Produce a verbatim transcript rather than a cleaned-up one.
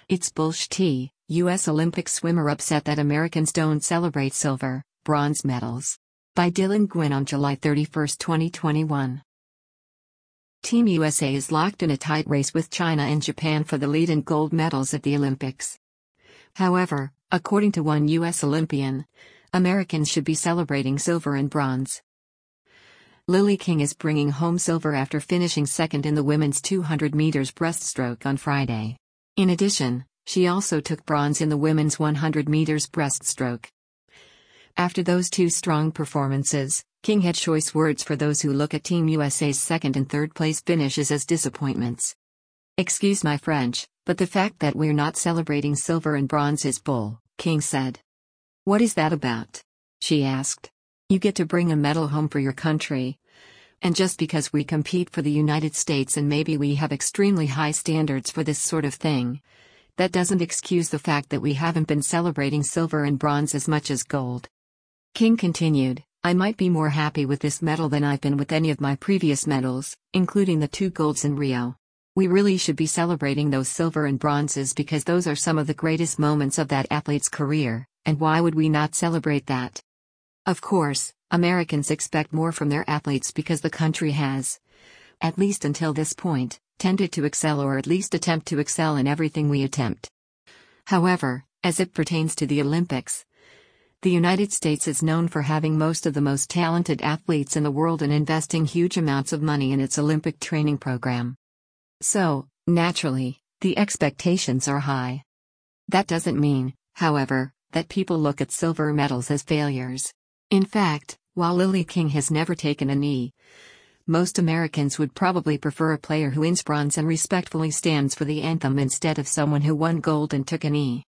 It's bullshit. U S Olympic swimmer upset that Americans don't celebrate silver, bronze medals. By Dylan Gwynn on July thirty-first, twenty twenty-one. Team U S A is locked in a tight race with China and Japan for the lead and gold medals at the Olympics. However, according to one U S Olympian, Americans should be celebrating silver and bronze. Lily King is bringing home silver after finishing second in the women's two hundred meters breaststroke on Friday. In addition, she also took bronze in the women's one hundred meters breaststroke. After those two strong performances, King had choice words for those who look at Team U S A's second and third place finishes as disappointments. "Excuse my French, but the fact that we're not celebrating silver and bronze is bull," King said. "What is that about?" she asked. "You get to bring a medal home for your country. And just because we compete for the United States and maybe we have extremely high standards for this sort of thing, that doesn't excuse the fact that we haven't been celebrating silver and bronze as much as gold." King continued, "I might be more happy with this medal than I've been with any of my previous medals, including the two golds in Rio. We really should be celebrating those silver and bronzes because those are some of the greatest moments of that athlete's career, and why would we not celebrate that? Of course, Americans expect more from their athletes because the country has, at least until this point, tended to excel or at least attempt to excel in everything we attempt. However, as it pertains to the Olympics, the United States is known for having most of the most talented athletes in the world and investing huge amounts of money in its Olympic training program. So, naturally, the expectations are high. That doesn't mean, however, that people look at silver medals as failures. In fact, while Lily King has never taken a knee, most Americans would probably prefer a player who wins bronze and respectfully stands for the anthem instead of someone who won gold and took a knee.